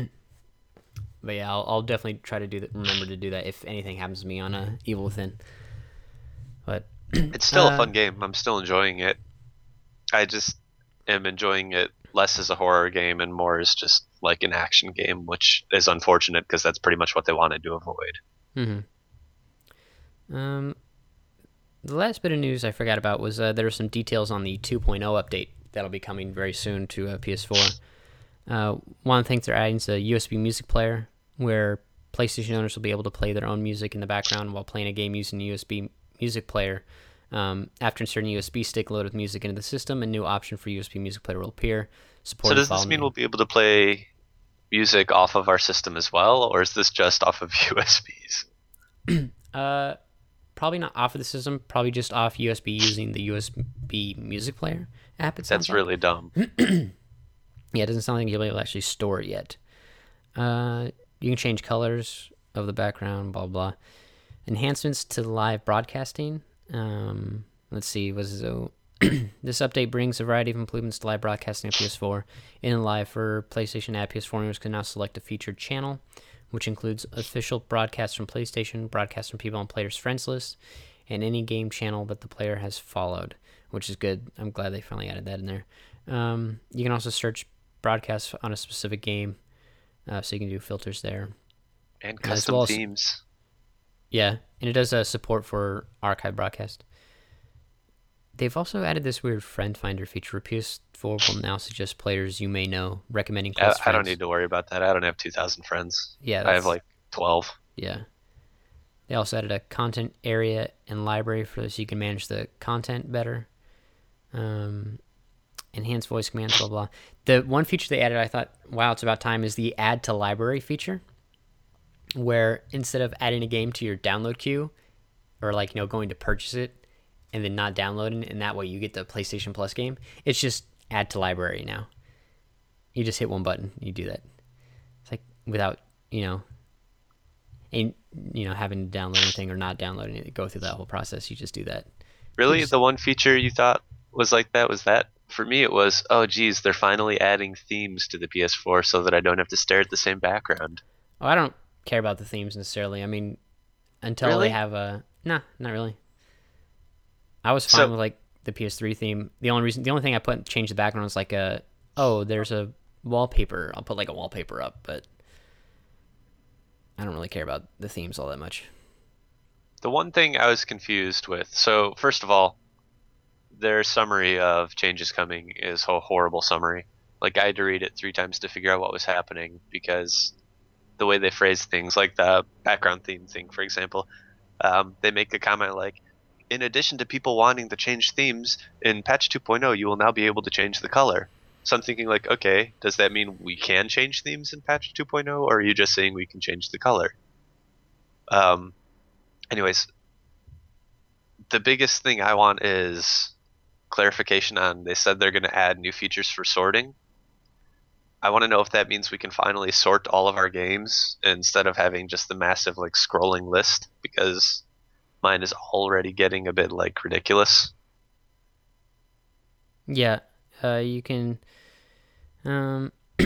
but yeah, I'll, I'll definitely try to do that. Remember to do that if anything happens to me on uh, Evil Within. But It's still uh, a fun game. I'm still enjoying it. I just am enjoying it less as a horror game and more as just like an action game, which is unfortunate because that's pretty much what they wanted to avoid. Mm-hmm. Um, the last bit of news I forgot about was uh, there were some details on the two point oh update that'll be coming very soon to uh, P S four. Uh, one of the things they're adding is a U S B music player where PlayStation owners will be able to play their own music in the background while playing a game using a U S B music player. Um, after inserting a U S B stick loaded with music into the system, a new option for U S B music player will appear. So does this following- mean we'll be able to play music off of our system as well, or is this just off of U S Bs? Uh, probably not off of the system, probably just off U S B using the U S B music player app. It sounds That's like. really dumb. Yeah, it doesn't sound like you'll be able to actually store it yet. Uh, you can change colors of the background, blah, blah. Enhancements to live broadcasting. Um, let's see, was so this update brings a variety of improvements to live broadcasting on P S four. In live for PlayStation app, P S four owners can now select a featured channel, which includes official broadcasts from PlayStation, broadcasts from people on players' friends list, and any game channel that the player has followed, which is good. I'm glad they finally added that in there. Um, you can also search broadcasts on a specific game, uh, so you can do filters there. And custom well as, themes. Yeah, and it does uh, support for archive broadcast. They've also added this weird friend finder feature. P S four will now suggest players you may know, recommending close I, friends. I don't need to worry about that. I don't have two thousand friends. Yeah, I have like twelve. Yeah. They also added a content area and library for this, so you can manage the content better. Um, enhanced voice commands, blah, blah. The one feature they added, I thought, wow, it's about time, is the add to library feature, where instead of adding a game to your download queue, or like, you know, going to purchase it and then not downloading it, and that way you get the PlayStation Plus game, it's just add to library now. You just hit one button, you do that. It's like without, you know, and you know, having to download anything or not downloading it, go through that whole process. You just do that. Really? Just, the one feature you thought was like that was that? For me, it was, oh, geez, they're finally adding themes to the P S four so that I don't have to stare at the same background. Oh, I don't care about the themes necessarily. I mean, until really? they have a... Nah, not really. I was fine so, with, like, the P S three theme. The only reason, the only thing I put change the background was like a, oh, there's a wallpaper. I'll put like a wallpaper up, but I don't really care about the themes all that much. The one thing I was confused with, so first of all, their summary of changes coming is a horrible summary. Like, I had to read it three times to figure out what was happening because the way they phrase things, like the background theme thing, for example, um, they make a comment like, in addition to people wanting to change themes, in patch two point oh, you will now be able to change the color. So I'm thinking like, okay, does that mean we can change themes in patch two point oh, or are you just saying we can change the color? Um, anyways, the biggest thing I want is clarification on, they said they're going to add new features for sorting. I want to know if that means we can finally sort all of our games instead of having just the massive like scrolling list, because mine is already getting a bit like ridiculous. Yeah, uh, you can. Um, uh,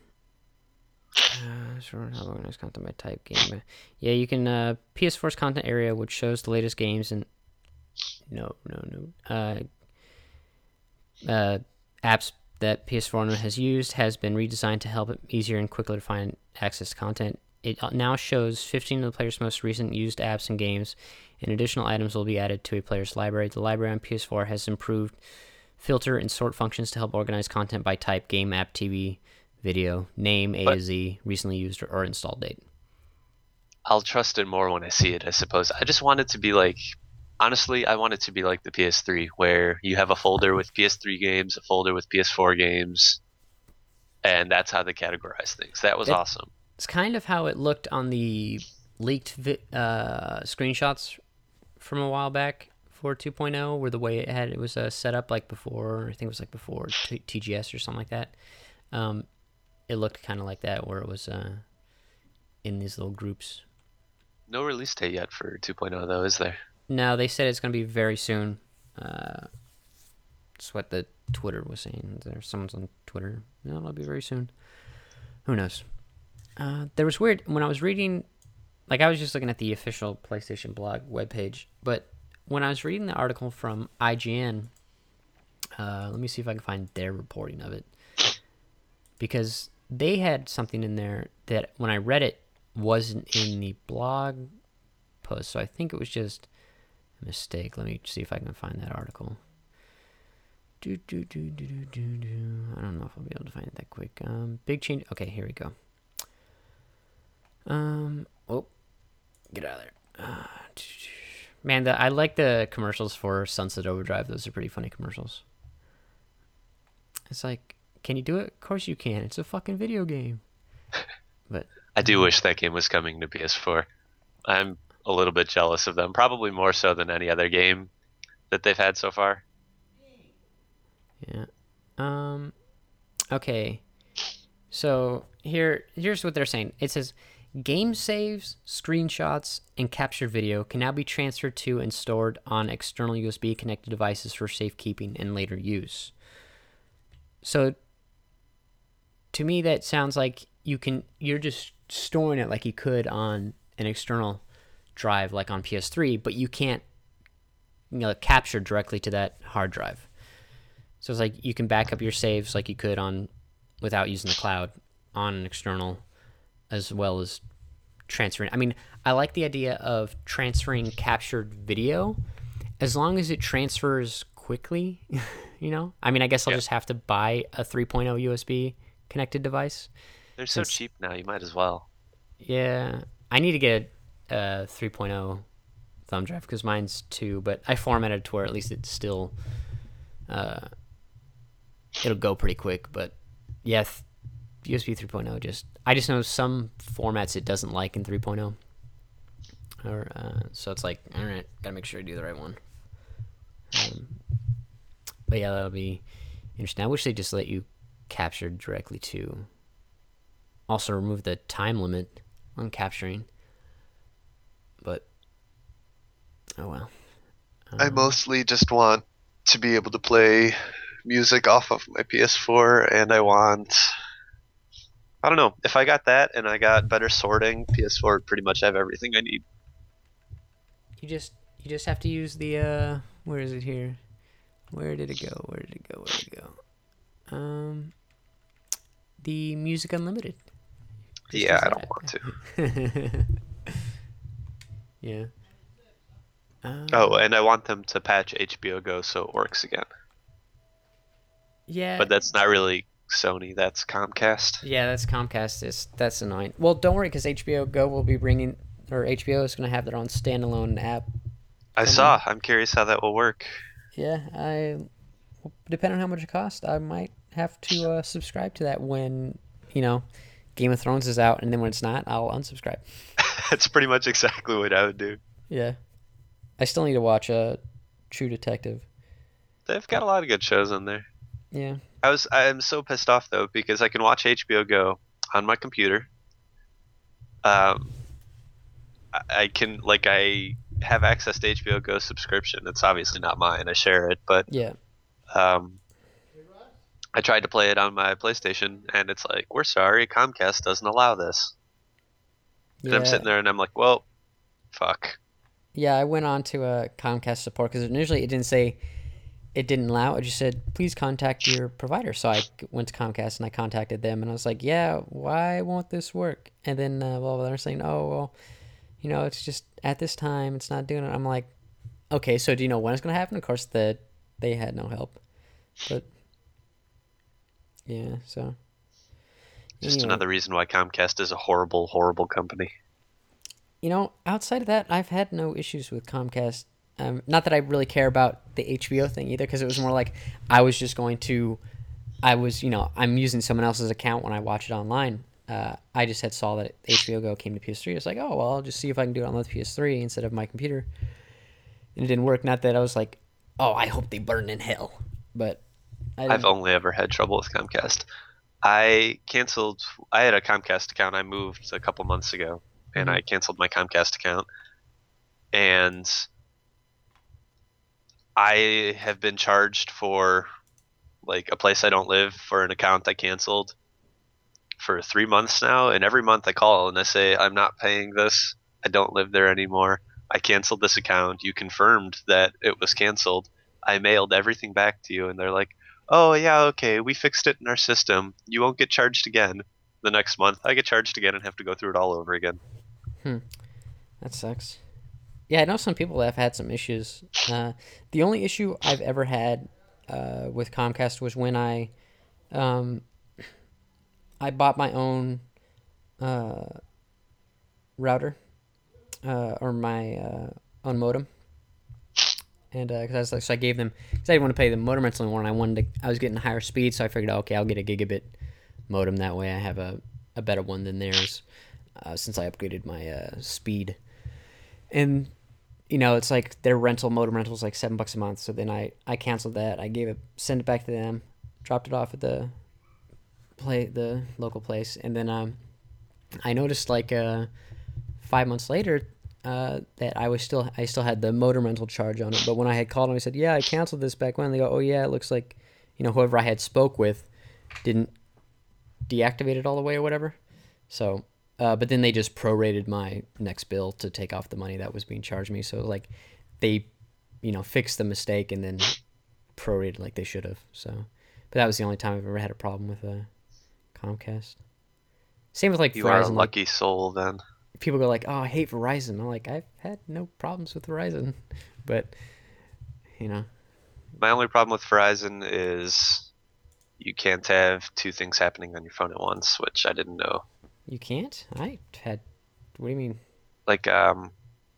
sure, how organized content by type game. Yeah, you can. Uh, P S four's content area, which shows the latest games and no, no, no. Uh, uh, apps that P S four owner has used has been redesigned to help it easier and quicker to find access to content. It now shows fifteen of the player's most recent used apps and games, and additional items will be added to a player's library. The library on P S four has improved filter and sort functions to help organize content by type, game, app, T V, video, name, A but to Z, recently used or, or installed date. I'll trust it more when I see it, I suppose. I just want it to be like, honestly, I want it to be like the P S three, where you have a folder with P S three games, a folder with P S four games, and that's how they categorize things. That was it, awesome. It's kind of how it looked on the leaked vi- uh, screenshots from a while back for two point oh, where the way it had it was uh, set up like before, I think it was like before T- TGS or something like that. Um, it looked kind of like that, where it was uh, in these little groups. No release date yet for two point oh, though, is there? No, they said it's going to be very soon. Uh, that's what the Twitter was saying. There's someone's on Twitter. No, it'll be very soon. Who knows? Uh, there was weird when I was reading, like I was just looking at the official PlayStation blog webpage, but when I was reading the article from I G N, uh, let me see if I can find their reporting of it, because they had something in there that when I read it wasn't in the blog post, so I think it was just a mistake. Let me see if I can find that article. Do, do, do, do, do, do, do. I don't know if I'll be able to find it that quick. Um, big change. Okay, here we go. Um. Oh, get out of there. Uh, man, the, I like the commercials for Sunset Overdrive. Those are pretty funny commercials. It's like, can you do it? Of course you can. It's a fucking video game. But I do wish that game was coming to P S four. I'm a little bit jealous of them, probably more so than any other game that they've had so far. Yeah. Um. Okay. So here, here's what they're saying. It says, game saves, screenshots, and captured video can now be transferred to and stored on external U S B connected devices for safekeeping and later use. So, to me, that sounds like you can. You're just storing it like you could on an external drive, like on P S three, but you can't, you know, capture directly to that hard drive. So it's like you can back up your saves like you could on without using the cloud on an external, as well as transferring. I mean, I like the idea of transferring captured video as long as it transfers quickly, you know? I mean, I guess I'll Yeah. just have to buy a three point oh U S B connected device. They're so Since- cheap now, you might as well. Yeah, I need to get a three point oh thumb drive because mine's two, but I formatted it to where at least it's still, uh, it'll go pretty quick. But yeah, th- U S B three point oh just, I just know some formats it doesn't like in three point oh. Or, uh, so it's like, all right, gotta make sure I do the right one. Um, but yeah, that'll be interesting. I wish they just let you capture directly to. Also remove the time limit on capturing. But, oh well. I Um, mostly just want to be able to play music off of my P S four, and I want. I don't know. If I got that and I got better sorting, P S four would pretty much have everything I need. You just you just have to use the uh where is it here? Where did it go? Where did it go? Where did it go? Um the Music Unlimited. Just Yeah, use I don't that. want to. Yeah. Um, Oh, and I want them to patch H B O Go so it works again. yeah. But that's not really Sony, that's Comcast. Yeah, that's Comcast. It's, that's annoying. Well, don't worry, because H B O Go will be bringing, or H B O is going to have their own standalone app. I Come saw. on. I'm curious how that will work. Yeah, I, depending on how much it costs, I might have to uh, subscribe to that when, you know, Game of Thrones is out, and then when it's not, I'll unsubscribe. That's pretty much exactly what I would do. Yeah. I still need to watch uh, True Detective. They've got a lot of good shows on there. Yeah. I was I am so pissed off though because I can watch H B O Go on my computer. Um, I, I can like I have access to H B O Go subscription. It's obviously not mine. I share it, but Yeah. um, I tried to play it on my PlayStation, and it's like, we're sorry, Comcast doesn't allow this. And Yeah. I'm sitting there, and I'm like, well, fuck. Yeah, I went on to uh, Comcast support because initially it didn't say it didn't allow. It just said, please contact your provider. So I went to Comcast and I contacted them and I was like, yeah, why won't this work? And then uh, well, they're saying, oh, well, you know, it's just at this time, it's not doing it. I'm like, okay, so do you know when it's going to happen? Of course, the, they had no help. But, yeah, so. Just Anyway. another reason why Comcast is a horrible, horrible company. You know, outside of that, I've had no issues with Comcast. Um, not that I really care about the H B O thing either, because it was more like I was just going to, I was, you know, I'm using someone else's account when I watch it online. Uh, I just had saw that H B O Go came to P S three. I was like, oh, well, I'll just see if I can do it on the P S three instead of my computer. And it didn't work. Not that I was like, oh, I hope they burn in hell. But I I've didn't. only ever had trouble with Comcast. I canceled. I had a Comcast account. I moved a couple months ago, and Mhm. I canceled my Comcast account. And I have been charged for like a place I don't live for an account I canceled for three months now. And every month I call and I say, I'm not paying this. I don't live there anymore. I canceled this account. You confirmed that it was canceled. I mailed everything back to you. And they're like, oh, yeah, okay, we fixed it in our system. You won't get charged again. The next month, I get charged again and have to go through it all over again. That sucks. Yeah, I know some people that have had some issues. Uh, the only issue I've ever had uh, with Comcast was when I, um, I bought my own uh, router uh, or my uh, own modem, and because I was like, so I gave them because I didn't want to pay the modem rental anymore, and I wanted to, I was getting higher speed, so I figured, okay, I'll get a gigabit modem that way. I have a, a better one than theirs uh, since I upgraded my uh, speed. and you know, it's like their rental modem rental is like seven bucks a month. So then I I canceled that. I gave it, sent it back to them, dropped it off at the play the local place, and then um, I noticed like uh, five months later uh, that I was still I still had the modem rental charge on it. But when I had called them, I said, "Yeah, I canceled this back when." They go, "Oh yeah, it looks like, you know, whoever I had spoke with didn't deactivate it all the way or whatever." So, uh, but then they just prorated my next bill to take off the money that was being charged me. So like, they, you know, fixed the mistake and then prorated like they should have. So, but that was the only time I've ever had a problem with uh, Comcast. Same with like You Verizon. are a Like, lucky soul then. people go like, "Oh, I hate Verizon." I'm like, I've had no problems with Verizon, but you know, My only problem with Verizon is you can't have two things happening on your phone at once, which I didn't know. you can't. I had. What do you mean? Like, um,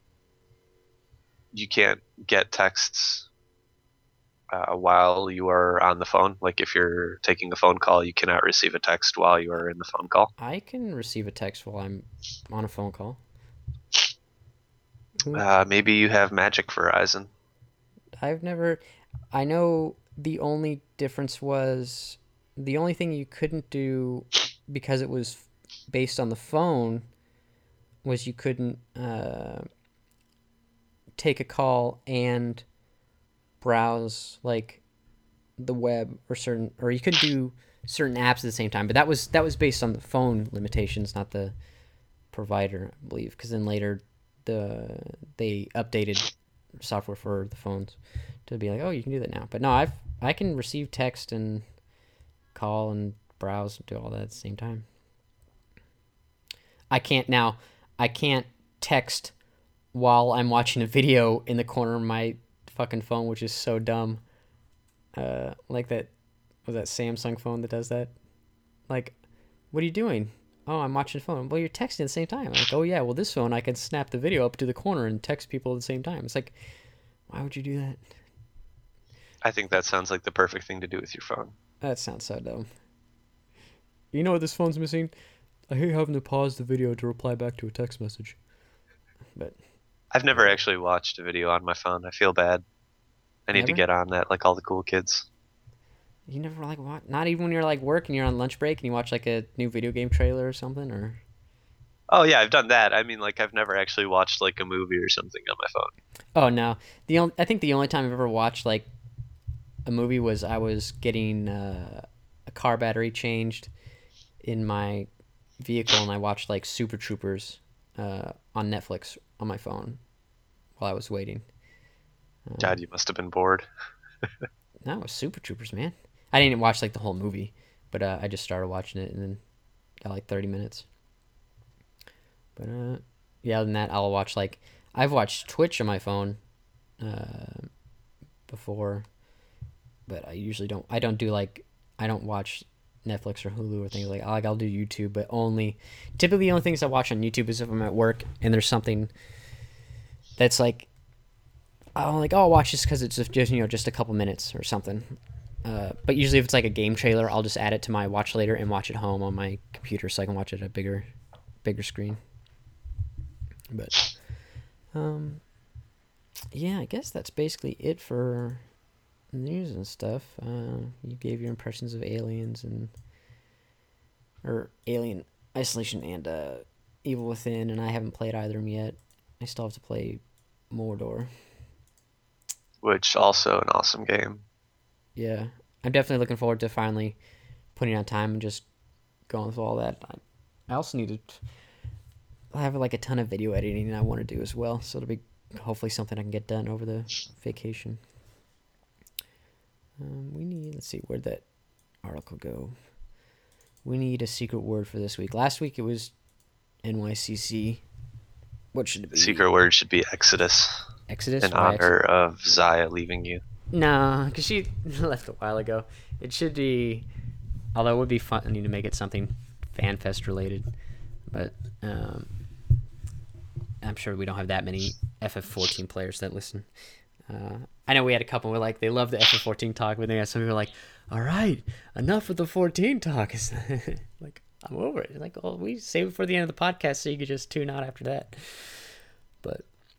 you can't get texts uh, while you are on the phone. Like, if you're taking a phone call, you cannot receive a text while you are in the phone call. I can receive a text while I'm on a phone call. Who- Uh, maybe you have Magic Verizon. I've never. I know the only difference was the only thing you couldn't do because it was based on the phone was you couldn't uh, take a call and browse like the web or certain, or you couldn't do certain apps at the same time. But that was that was based on the phone limitations, not the provider, I believe. Because then later, the they updated software for the phones to be like, oh, you can do that now. But no, I've I can receive text and call and browse and do all that at the same time. I can't now. I can't text while I'm watching a video in the corner of my fucking phone, which is so dumb. Uh, like that was that Samsung phone that does that. Like, what are you doing? Oh, I'm watching the phone. Well, you're texting at the same time. I'm like, oh yeah, well this phone I can snap the video up to the corner and text people at the same time. It's like, why would you do that? I think that sounds like the perfect thing to do with your phone. That sounds so dumb. You know what this phone's missing? I hate having to pause the video to reply back to a text message. But I've never actually watched a video on my phone. I feel bad. I need to Never? get on that like all the cool kids. you never like watch, not even when you're like working, you're on lunch break and you watch like a new video game trailer or something, or Oh yeah, I've done that. I mean, like I've never actually watched like a movie or something on my phone. oh no, the only, I think the only time I've ever watched like a movie was I was getting uh, a car battery changed in my vehicle and I watched like Super Troopers uh, on Netflix on my phone while I was waiting. Um, God, you must have been bored. No, it was Super Troopers, man. I didn't watch like the whole movie, but uh, I just started watching it and then got like thirty minutes. But uh, yeah, other than that, I'll watch like I've watched Twitch on my phone uh, before, but I usually don't. I don't do like I don't watch Netflix or Hulu or things like like I'll do YouTube, but only typically the only things I watch on YouTube is if I'm at work and there's something that's like I'm like, oh, I'll watch this because it's just you know just a couple minutes or something. Uh, but usually if it's like a game trailer, I'll just add it to my watch later and watch it home on my computer so I can watch it at a bigger, bigger screen. But, um, yeah, I guess that's basically it for news and stuff. Uh, you gave your impressions of Aliens and or Alien Isolation and uh, Evil Within, and I haven't played either of them yet. I still have to play Mordor. Which also an awesome game. Yeah, I'm definitely looking forward to finally putting on time and just going through all that. I, I also need to I have like a ton of video editing I want to do as well, so it'll be hopefully something I can get done over the vacation. Um, we need, let's see, where'd that article go? We need a secret word for this week. Last week it was N Y C C. What should it be? The secret word should be Exodus. Exodus? In Why honor of Zaya leaving you. No, because she left a while ago. It should be, although it would be funny to make it something FanFest related, but um, I'm sure we don't have that many F F fourteen players that listen. Uh, I know we had a couple where like they love the F F fourteen talk, but then had some people like, all right, enough with the fourteen talk. It's like, I'm over it. Like, oh, we save it for the end of the podcast so you could just tune out after that. But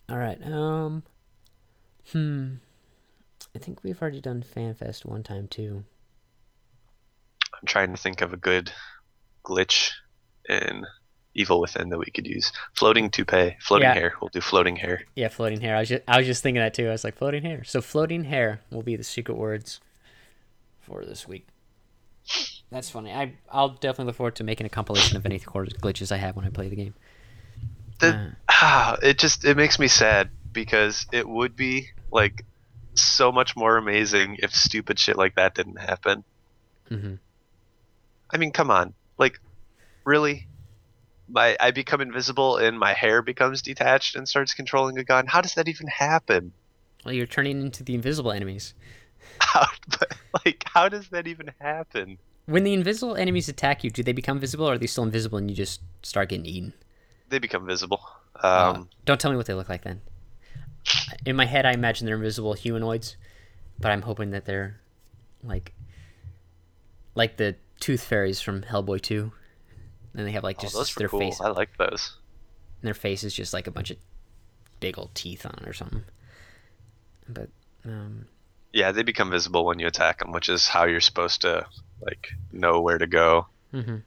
All right. Um. Hmm. I think we've already done FanFest one time too. I'm trying to think of a good glitch in Evil Within that we could use. Floating toupee, floating Yeah. hair. We'll do floating hair. Yeah, floating hair. I was just I was just thinking that too. I was like, floating hair. So floating hair will be the secret words for this week. That's funny. I I'll definitely look forward to making a compilation of any glitches I have when I play the game. The, Uh, ah, it just it makes me sad because it would be like so much more amazing if stupid shit like that didn't happen. mm-hmm. I mean, come on, like really? My I become invisible and my hair becomes detached and starts controlling a gun. How does that even happen? Well, you're turning into the invisible enemies. How, but, like, how does that even happen? When the invisible enemies attack you, do they become visible, or are they still invisible and you just start getting eaten? They become visible. Um, uh, don't tell me what they look like then. In my head, I imagine they're invisible humanoids, but I'm hoping that they're like like the tooth fairies from Hellboy two. And they have like just oh, those were their cool. face. I like those. And their face is just like a bunch of big old teeth on it or something. But um, yeah, they become visible when you attack them, which is how you're supposed to like know where to go. Mm-hmm.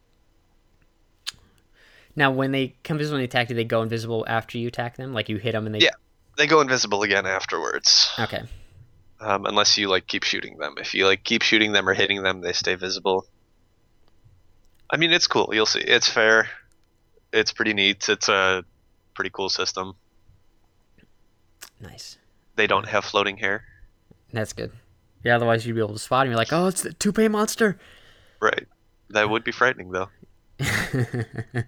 Now, when they come visible when they attack, do they go invisible after you attack them? Like you hit them and they... Yeah, they go invisible again afterwards. Okay. Um, unless you like keep shooting them. If you like keep shooting them or hitting them, they stay visible. I mean, it's cool. You'll see. It's fair. It's pretty neat. It's a pretty cool system. Nice. They don't have floating hair. That's good. Yeah, otherwise you'd be able to spot him. You're like, oh, it's the toupee monster. Right. That would be frightening, though. But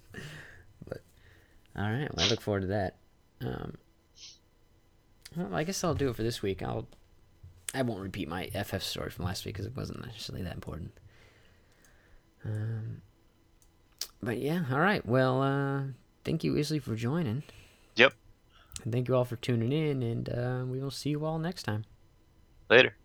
all right, well, I look forward to that. Um, well, I guess I'll do it for this week. I'll. I won't repeat my F F story from last week because it wasn't necessarily that important. Um, but yeah, all right. Well, uh, thank you, Isley, for joining. Yep. And thank you all for tuning in, and uh, we will see you all next time. Later.